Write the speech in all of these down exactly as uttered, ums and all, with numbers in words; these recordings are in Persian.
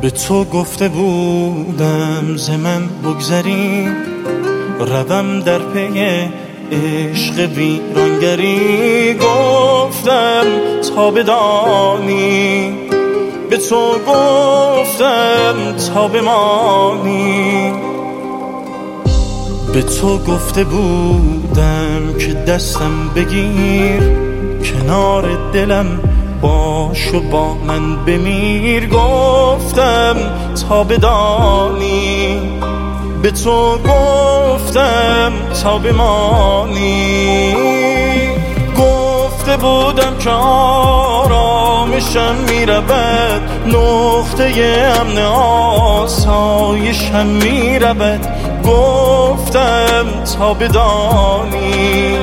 به تو گفته بودم ز من بگذری، روم در پی عشق ویرانگری. گفتم تا بدانی، به تو گفتم تا بمانی. به تو گفته بودم که دستم بگیر، کنار دلم باش و با من بمیر. گفتم تا بدانی، به تو گفتم تا بمانی. گفته بودم که آرامشم میرود، نقطه امن آسایشم میرود. گفتم تا بدانی،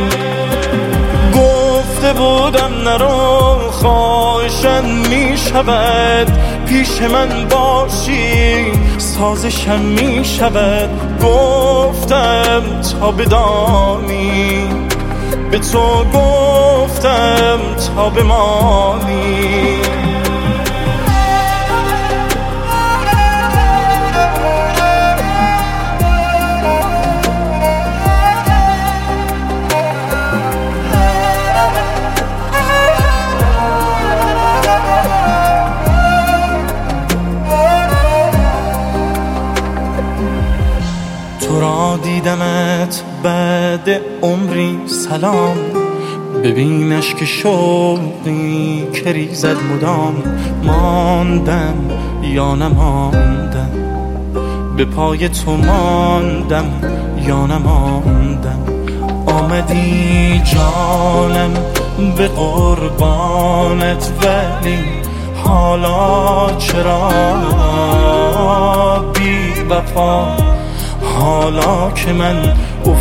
گفته بودم نرو خواهشم میشود، پیش من باشی سازشم میشود. گفتم تا بدانی، به تو گفتم تا بمانی. تو را دیدمت بعد عمری سلام، ببینش که شوقی که ریزد مدام. ماندم یا نماندم، به پای تو ماندم یا نماندم. آمدی جانم به قربانت، ولی حالا چرا بی وفا؟ حالا که من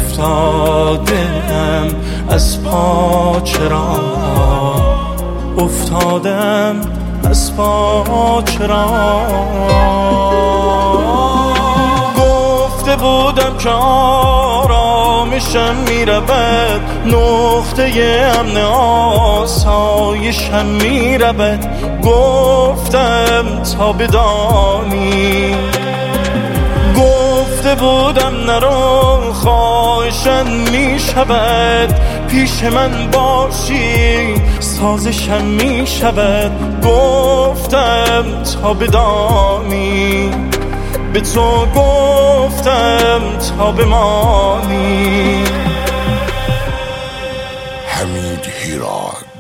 افتادم از پا، چرا افتادم از پا چرا؟ گفته بودم که آرامشم میرود، نقطه امن آسایشم میرود. گفتم تا بدانی، گفته بودم نرو خواهشم میشود، پیش من باشی سازشم میشود. گفتم تا بدانی، به تو گفتم تا بمانی. حمید هیراد.